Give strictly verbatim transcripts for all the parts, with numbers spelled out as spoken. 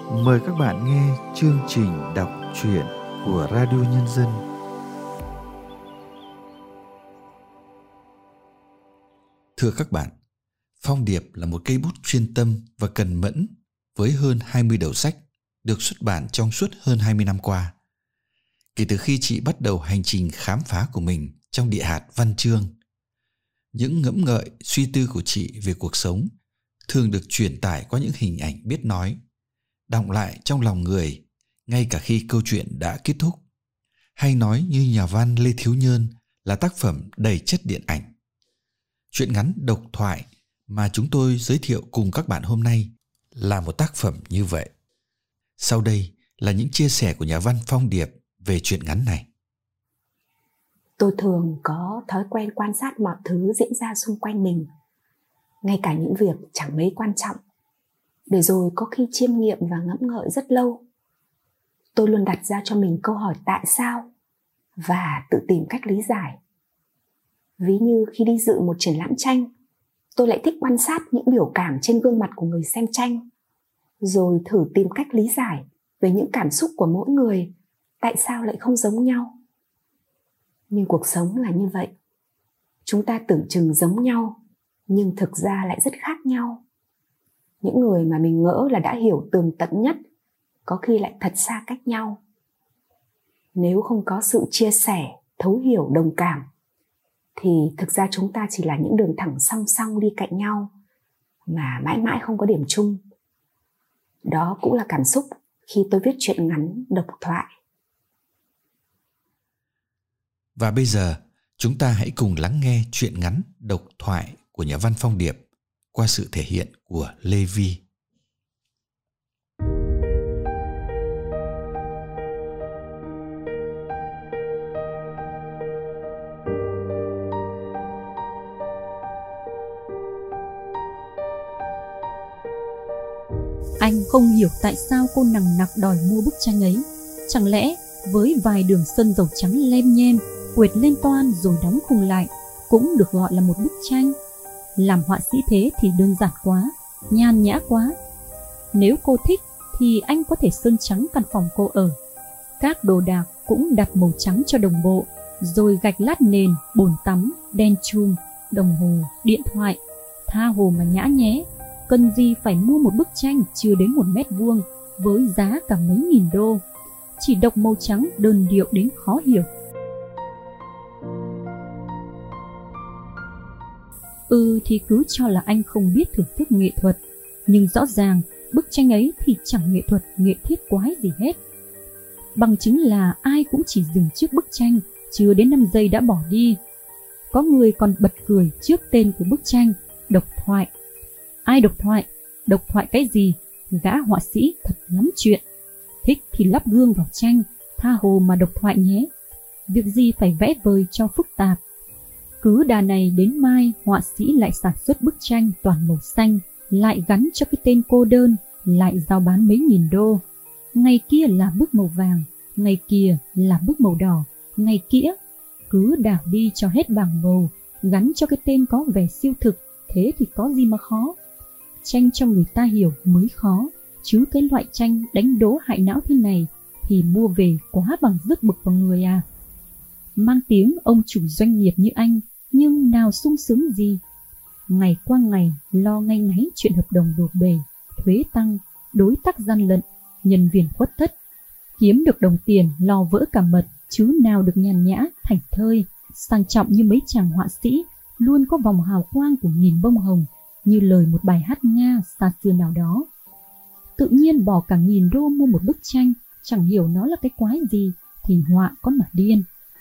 Mời các bạn nghe chương trình đọc truyện của Radio Nhân dân. Thưa các bạn, Phong Điệp là một cây bút chuyên tâm và cần mẫn với hơn hai mươi đầu sách được xuất bản trong suốt hơn hai mươi năm qua. Kể từ khi chị bắt đầu hành trình khám phá của mình trong địa hạt văn chương, những ngẫm ngợi, suy tư của chị về cuộc sống thường được truyền tải qua những hình ảnh biết nói, đọng lại trong lòng người ngay cả khi câu chuyện đã kết thúc. Hay nói như nhà văn Lê Thiếu Nhơn là tác phẩm đầy chất điện ảnh. Truyện ngắn độc thoại mà chúng tôi giới thiệu cùng các bạn hôm nay là một tác phẩm như vậy. Sau đây là những chia sẻ của nhà văn Phong Điệp về truyện ngắn này. Tôi thường có thói quen quan sát mọi thứ diễn ra xung quanh mình, ngay cả những việc chẳng mấy quan trọng, để rồi có khi chiêm nghiệm và ngẫm ngợi rất lâu. Tôi luôn đặt ra cho mình câu hỏi tại sao và tự tìm cách lý giải. Ví như khi đi dự một triển lãm tranh, tôi lại thích quan sát những biểu cảm trên gương mặt của người xem tranh, rồi thử tìm cách lý giải về những cảm xúc của mỗi người, tại sao lại không giống nhau. Nhưng cuộc sống là như vậy. Chúng ta tưởng chừng giống nhau, nhưng thực ra lại rất khác nhau. Những người mà mình ngỡ là đã hiểu tường tận nhất, có khi lại thật xa cách nhau. Nếu không có sự chia sẻ, thấu hiểu, đồng cảm, thì thực ra chúng ta chỉ là những đường thẳng song song đi cạnh nhau, mà mãi mãi không có điểm chung. Đó cũng là cảm xúc khi tôi viết truyện ngắn độc thoại. Và bây giờ, chúng ta hãy cùng lắng nghe truyện ngắn độc thoại của nhà văn Phong Điệp qua sự thể hiện của Lê Vi. Anh không hiểu tại sao cô nằng nặc đòi mua bức tranh ấy. Chẳng lẽ với vài đường sơn dầu trắng lem nhem quệt lên toan rồi đóng khung lại cũng được gọi là một bức tranh? Làm họa sĩ thế thì đơn giản quá, nhan nhã quá. Nếu cô thích thì anh có thể sơn trắng căn phòng cô ở. Các đồ đạc cũng đặt màu trắng cho đồng bộ, rồi gạch lát nền, bồn tắm, đèn chùm, đồng hồ, điện thoại. Tha hồ mà nhã nhé. Cần gì phải mua một bức tranh chưa đến một mét vuông với giá cả mấy nghìn đô. Chỉ độc màu trắng đơn điệu đến khó hiểu. Ừ thì cứ cho là anh không biết thưởng thức nghệ thuật, nhưng rõ ràng bức tranh ấy thì chẳng nghệ thuật nghệ thiết quái gì hết. Bằng chứng là ai cũng chỉ dừng trước bức tranh, chưa đến năm giây đã bỏ đi. Có người còn bật cười trước tên của bức tranh, độc thoại. Ai độc thoại? Độc thoại cái gì? Gã họa sĩ thật lắm chuyện. Thích thì lắp gương vào tranh, tha hồ mà độc thoại nhé. Việc gì phải vẽ vời cho phức tạp. Cứ đà này đến mai họa sĩ lại sản xuất bức tranh toàn màu xanh, lại gắn cho cái tên cô đơn, lại giao bán mấy nghìn đô. Ngày kia là bức màu vàng, ngày kia là bức màu đỏ, ngày kia. Cứ đảo đi cho hết bảng màu, gắn cho cái tên có vẻ siêu thực, thế thì có gì mà khó. Tranh cho người ta hiểu mới khó, chứ cái loại tranh đánh đố hại não thế này thì mua về quá bằng rước bực vào người à. Mang tiếng ông chủ doanh nghiệp như anh, nhưng nào sung sướng gì. Ngày qua ngày lo ngay ngáy chuyện hợp đồng đổ bể, thuế tăng, đối tác gian lận, nhân viên khuất tất. Kiếm được đồng tiền lo vỡ cả mật, chứ nào được nhàn nhã, thảnh thơi, sang trọng như mấy chàng họa sĩ, luôn có vòng hào quang của nghìn bông hồng, như lời một bài hát Nga xa xưa nào đó. Tự nhiên bỏ cả nghìn đô mua một bức tranh, chẳng hiểu nó là cái quái gì, thì họa con mà điên.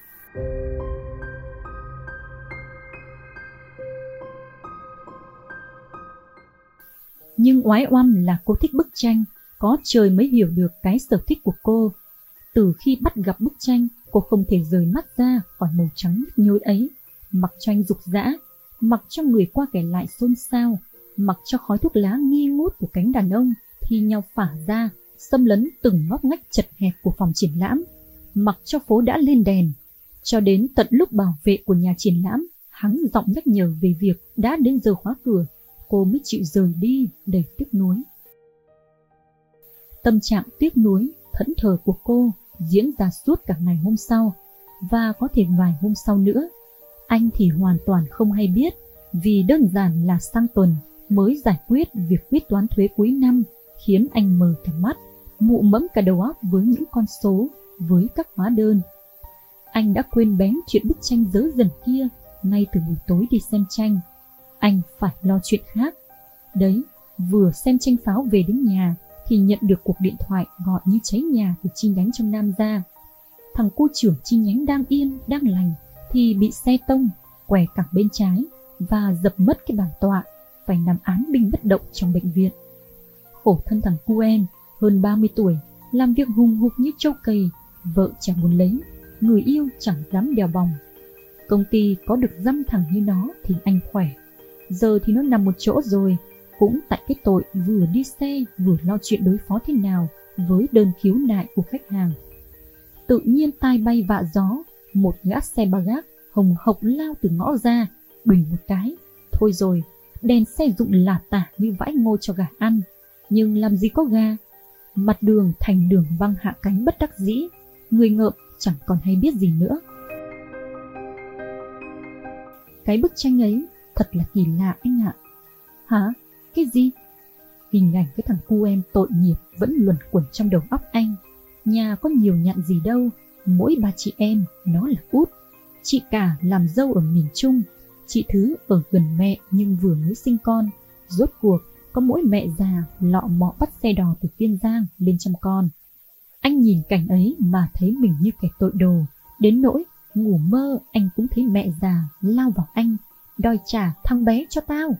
Nhưng oái oăm là cô thích bức tranh, có trời mới hiểu được cái sở thích của cô. Từ khi bắt gặp bức tranh, cô không thể rời mắt ra khỏi màu trắng nhức nhối ấy. Mặc cho anh rục rã, mặc cho người qua kẻ lại xôn xao, mặc cho khói thuốc lá nghi ngút của cánh đàn ông thi nhau phả ra, xâm lấn từng ngóc ngách chật hẹp của phòng triển lãm, mặc cho phố đã lên đèn, cho đến tận lúc bảo vệ của nhà triển lãm hắng giọng nhắc nhở về việc đã đến giờ khóa cửa, cô mới chịu rời đi đầy tiếc nuối. Tâm trạng tiếc nuối, thẫn thờ của cô diễn ra suốt cả ngày hôm sau, và có thể vài hôm sau nữa. Anh thì hoàn toàn không hay biết, vì đơn giản là sang tuần mới giải quyết việc quyết toán thuế cuối năm, khiến anh mờ cả mắt, mụ mẫm cả đầu óc với những con số, với các hóa đơn. Anh đã quên bén chuyện bức tranh dớ dần kia ngay từ buổi tối đi xem tranh. Anh phải lo chuyện khác. Đấy, vừa xem tranh pháo về đến nhà thì nhận được cuộc điện thoại gọi như cháy nhà từ chi nhánh trong Nam ra. Thằng cô trưởng chi nhánh đang yên, đang lành thì bị xe tông, què cẳng bên trái và dập mất cái bàn tọa, phải nằm án binh bất động trong bệnh viện. Khổ thân thằng cu em, hơn ba mươi tuổi, làm việc hùng hục như trâu cầy, vợ chẳng muốn lấy, người yêu chẳng dám đèo bòng. Công ty có được dăm thằng như nó thì anh khỏe. Giờ thì nó nằm một chỗ rồi, cũng tại cái tội vừa đi xe vừa lo chuyện đối phó thế nào với đơn khiếu nại của khách hàng. Tự nhiên tai bay vạ gió, một gã xe ba gác hồng hộc lao từ ngõ ra, bình một cái. Thôi rồi, đèn xe rụng lả tả như vãi ngô cho gà ăn, nhưng làm gì có gà. Mặt đường thành đường băng hạ cánh bất đắc dĩ, người ngợm chẳng còn hay biết gì nữa. Cái bức tranh ấy thật là kỳ lạ anh ạ. Hả? Cái gì? Hình ảnh cái thằng cu em tội nghiệp vẫn luẩn quẩn trong đầu óc anh. Nhà có nhiều nhặn gì đâu, mỗi ba chị em nó là út. Chị cả làm dâu ở miền Trung, chị thứ ở gần mẹ nhưng vừa mới sinh con. Rốt cuộc có mỗi mẹ già lọ mọ bắt xe đò từ Kiên Giang lên chăm con. Anh nhìn cảnh ấy mà thấy mình như kẻ tội đồ, đến nỗi ngủ mơ anh cũng thấy mẹ già lao vào anh, đòi trả thằng bé cho tao.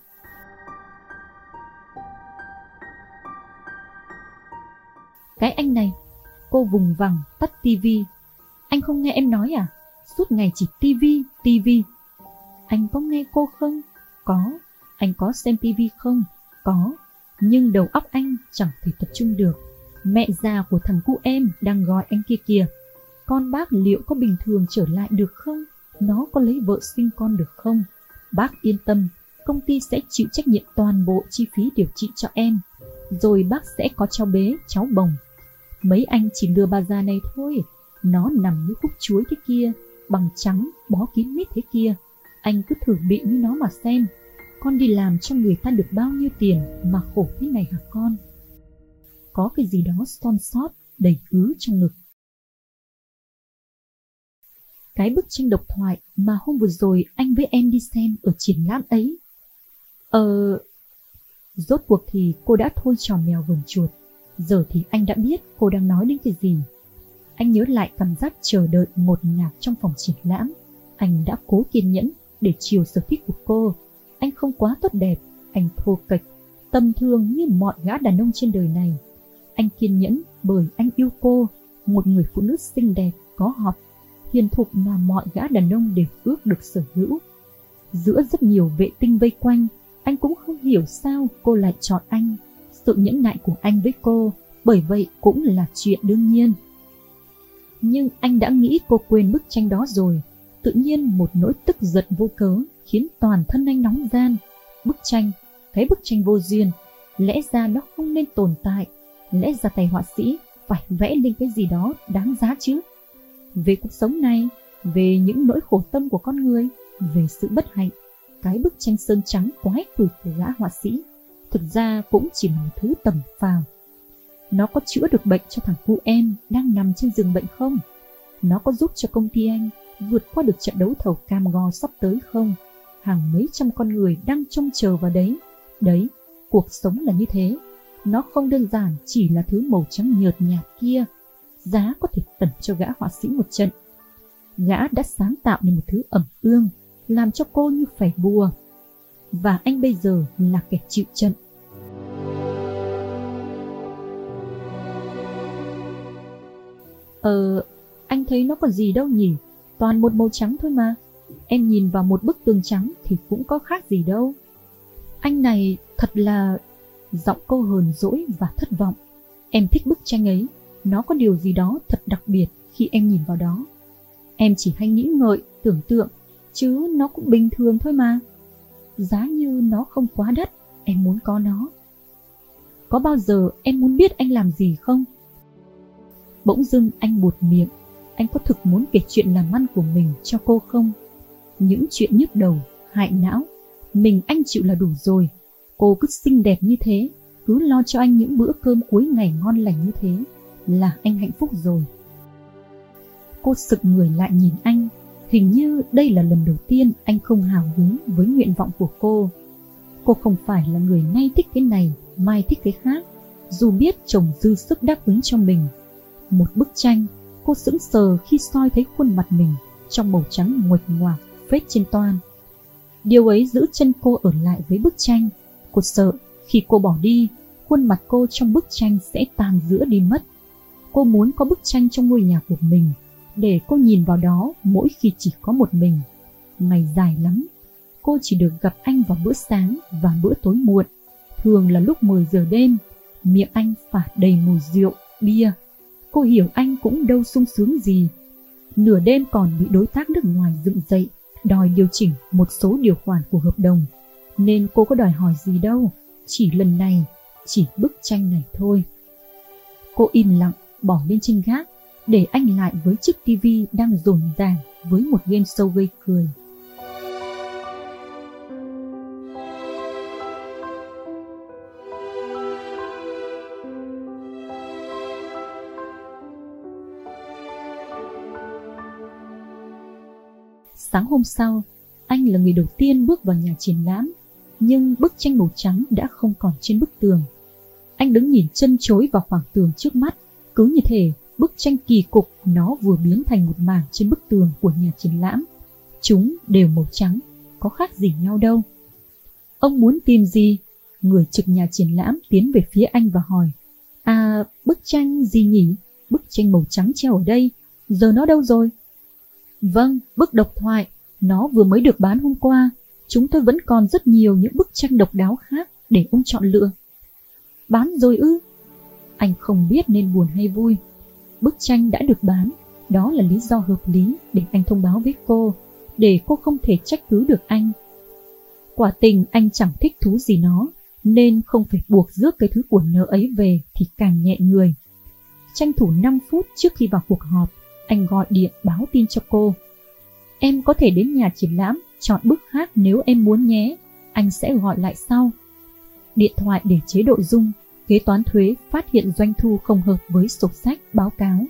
Cái anh này, cô vùng vằng tắt tivi. Anh không nghe em nói à? Suốt ngày chỉ tivi, tivi. Anh có nghe cô không? Có. Anh có xem tivi không? Có. Nhưng đầu óc anh chẳng thể tập trung được. Mẹ già của thằng cu em đang gọi anh kia kìa. Con bác liệu có bình thường trở lại được không? Nó có lấy vợ sinh con được không? Bác yên tâm, công ty sẽ chịu trách nhiệm toàn bộ chi phí điều trị cho em. Rồi bác sẽ có cháu bế, cháu bồng. Mấy anh chỉ lừa bà già này thôi. Nó nằm như khúc chuối thế kia, bằng trắng, bó kín mít thế kia. Anh cứ thử bị như nó mà xem. Con đi làm cho người ta được bao nhiêu tiền mà khổ thế này hả con? Có cái gì đó son sót, đầy ứ trong ngực. Cái bức tranh độc thoại mà hôm vừa rồi anh với em đi xem ở triển lãm ấy. Ờ... Rốt cuộc thì cô đã thôi trò mèo vờn chuột. Giờ thì anh đã biết cô đang nói đến cái gì. Anh nhớ lại cảm giác chờ đợi ngột ngạt trong phòng triển lãm. Anh đã cố kiên nhẫn để chiều sở thích của cô. Anh không quá tốt đẹp, anh thô kệch, tầm thường như mọi gã đàn ông trên đời này. Anh kiên nhẫn bởi anh yêu cô, một người phụ nữ xinh đẹp, có học, hiền thục mà mọi gã đàn ông đều ước được sở hữu. Giữa rất nhiều vệ tinh vây quanh, anh cũng không hiểu sao cô lại chọn anh. Sự nhẫn nại của anh với cô, bởi vậy cũng là chuyện đương nhiên. Nhưng anh đã nghĩ cô quên bức tranh đó rồi. Tự nhiên một nỗi tức giận vô cớ khiến toàn thân anh nóng gian. Bức tranh, cái bức tranh vô duyên, lẽ ra nó không nên tồn tại. Lẽ ra tay họa sĩ phải vẽ lên cái gì đó đáng giá chứ. Về cuộc sống này, về những nỗi khổ tâm của con người, về sự bất hạnh, cái bức tranh sơn trắng quái quỷ của gã họa sĩ thực ra cũng chỉ là một thứ tầm phào. Nó có chữa được bệnh cho thằng cu em đang nằm trên giường bệnh không? Nó có giúp cho công ty anh vượt qua được trận đấu thầu cam go sắp tới không? Hàng mấy trăm con người đang trông chờ vào đấy. Đấy, cuộc sống là như thế. Nó không đơn giản chỉ là thứ màu trắng nhợt nhạt kia. Giá có thể tẩn cho gã họa sĩ một trận. Gã đã sáng tạo nên một thứ ẩm ương, làm cho cô như phải bùa. Và anh bây giờ là kẻ chịu trận. Ờ, anh thấy nó có gì đâu nhỉ? Toàn một màu trắng thôi mà. Em nhìn vào một bức tường trắng thì cũng có khác gì đâu. Anh này thật là... Giọng cô hờn dỗi và thất vọng. Em thích bức tranh ấy. Nó có điều gì đó thật đặc biệt khi em nhìn vào đó. Em chỉ hay nghĩ ngợi, tưởng tượng, chứ nó cũng bình thường thôi mà. Giá như nó không quá đắt, em muốn có nó. có bao giờ em muốn biết anh làm gì không? Bỗng dưng anh buột miệng. Anh có thực muốn kể chuyện làm ăn của mình cho cô không? Những chuyện nhức đầu, hại não, mình anh chịu là đủ rồi. Cô cứ xinh đẹp như thế, cứ lo cho anh những bữa cơm cuối ngày ngon lành như thế là anh hạnh phúc rồi. Cô sực người lại nhìn anh. Hình như đây là lần đầu tiên anh không hào hứng với nguyện vọng của cô. Cô không phải là người nay thích cái này, mai thích cái khác, dù biết chồng dư sức đáp ứng cho mình. Một bức tranh, cô sững sờ khi soi thấy khuôn mặt mình trong màu trắng nguệch ngoạc phết trên toan. Điều ấy giữ chân cô ở lại với bức tranh. Cô sợ khi cô bỏ đi, khuôn mặt cô trong bức tranh sẽ tàn rữa đi mất. Cô muốn có bức tranh trong ngôi nhà của mình, để cô nhìn vào đó mỗi khi chỉ có một mình. Ngày dài lắm, cô chỉ được gặp anh vào bữa sáng và bữa tối muộn, thường là lúc mười giờ đêm. Miệng anh phả đầy mùi rượu, bia. Cô hiểu anh cũng đâu sung sướng gì. Nửa đêm còn bị đối tác nước ngoài dựng dậy, đòi điều chỉnh một số điều khoản của hợp đồng, nên cô có đòi hỏi gì đâu, chỉ lần này, chỉ bức tranh này thôi. Cô im lặng bỏ lên trên gác, để anh lại với chiếc tivi đang rồn ràng với một game show gây cười. Sáng hôm sau, anh là người đầu tiên bước vào nhà triển lãm, nhưng bức tranh màu trắng đã không còn trên bức tường. Anh đứng nhìn chân chối vào khoảng tường trước mắt, cứ như thể bức tranh kỳ cục nó vừa biến thành một mảng trên bức tường của nhà triển lãm. Chúng đều màu trắng, có khác gì nhau đâu. Ông muốn tìm gì? Người trực nhà triển lãm tiến về phía anh và hỏi. À, bức tranh gì nhỉ? Bức tranh màu trắng treo ở đây, giờ nó đâu rồi? Vâng, bức độc thoại, nó vừa mới được bán hôm qua. Chúng tôi vẫn còn rất nhiều những bức tranh độc đáo khác để ông chọn lựa. Bán rồi ư? Anh không biết nên buồn hay vui. Bức tranh đã được bán, đó là lý do hợp lý để anh thông báo với cô, để cô không thể trách cứ được anh. Quả tình anh chẳng thích thú gì nó, nên không phải buộc rước cái thứ của nợ ấy về thì càng nhẹ người. Tranh thủ năm phút trước khi vào cuộc họp, anh gọi điện báo tin cho cô. Em có thể đến nhà triển lãm chọn bức khác nếu em muốn nhé, anh sẽ gọi lại sau. Điện thoại để chế độ rung, kế toán thuế phát hiện doanh thu không hợp với sổ sách báo cáo.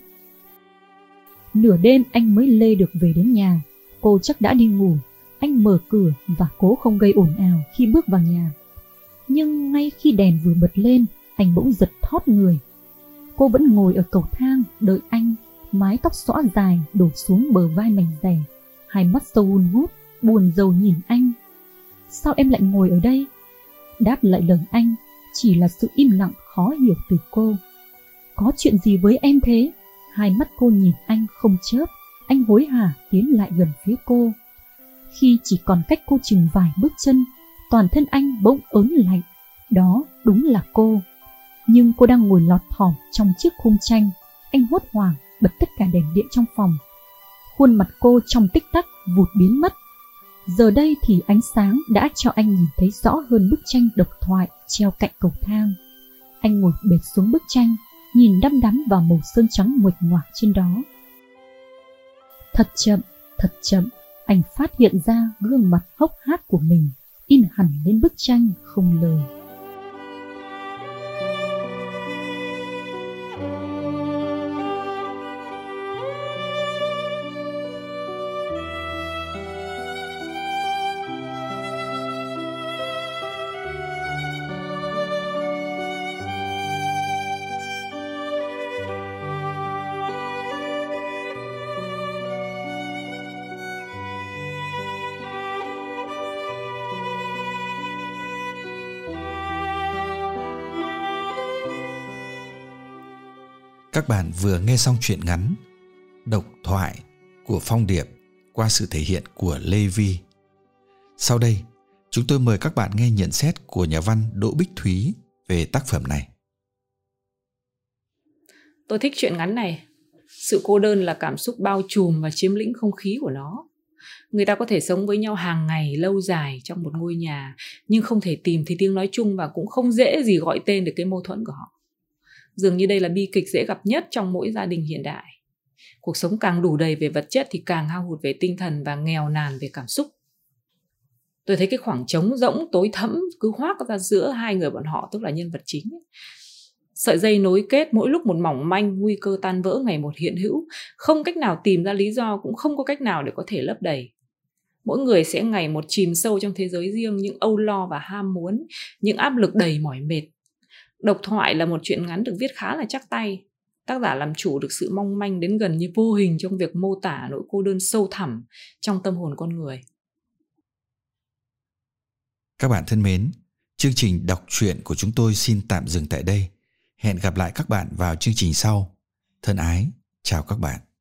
Nửa đêm anh mới lê được về đến nhà, cô chắc đã đi ngủ. Anh mở cửa và cố không gây ồn ào khi bước vào nhà. Nhưng ngay khi đèn vừa bật lên, anh bỗng giật thót người. Cô vẫn ngồi ở cầu thang đợi anh, mái tóc xõa dài đổ xuống bờ vai mảnh dẻ, hai mắt sâu hun hút, buồn rầu nhìn anh. Sao em lại ngồi ở đây? Đáp lại lời anh chỉ là sự im lặng khó hiểu từ cô. Có chuyện gì với em thế? Hai mắt cô nhìn anh không chớp. Anh hối hả tiến lại gần phía cô. Khi chỉ còn cách cô chừng vài bước chân, toàn thân anh bỗng ớn lạnh. Đó đúng là cô. Nhưng cô đang ngồi lọt thỏm trong chiếc khung tranh. Anh hốt hoảng bật tất cả đèn điện trong phòng. Khuôn mặt cô trong tích tắc vụt biến mất. Giờ đây thì ánh sáng đã cho anh nhìn thấy rõ hơn bức tranh độc thoại treo cạnh cầu thang. Anh ngồi bệt xuống bức tranh, nhìn đăm đắm vào màu sơn trắng nguệch ngoạc trên đó. Thật chậm, thật chậm, anh phát hiện ra gương mặt hốc hác của mình in hẳn lên bức tranh không lời. Các bạn vừa nghe xong truyện ngắn Độc thoại của Phong Điệp qua sự thể hiện của Lê Vi. Sau đây, chúng tôi mời các bạn nghe nhận xét của nhà văn Đỗ Bích Thúy về tác phẩm này. Tôi thích truyện ngắn này. Sự cô đơn là cảm xúc bao trùm và chiếm lĩnh không khí của nó. Người ta có thể sống với nhau hàng ngày lâu dài trong một ngôi nhà, nhưng không thể tìm thấy tiếng nói chung và cũng không dễ gì gọi tên được cái mâu thuẫn của họ. Dường như đây là bi kịch dễ gặp nhất trong mỗi gia đình hiện đại. Cuộc sống càng đủ đầy về vật chất thì càng hao hụt về tinh thần và nghèo nàn về cảm xúc. Tôi thấy cái khoảng trống rỗng tối thẫm cứ hoác ra giữa hai người bọn họ, tức là nhân vật chính. Sợi dây nối kết mỗi lúc một mỏng manh, nguy cơ tan vỡ ngày một hiện hữu, không cách nào tìm ra lý do, cũng không có cách nào để có thể lấp đầy. Mỗi người sẽ ngày một chìm sâu trong thế giới riêng, những âu lo và ham muốn, những áp lực đầy mỏi mệt. Độc thoại là một truyện ngắn được viết khá là chắc tay. Tác giả làm chủ được sự mong manh đến gần như vô hình trong việc mô tả nỗi cô đơn sâu thẳm trong tâm hồn con người. Các bạn thân mến, chương trình đọc truyện của chúng tôi xin tạm dừng tại đây. Hẹn gặp lại các bạn vào chương trình sau. Thân ái, chào các bạn.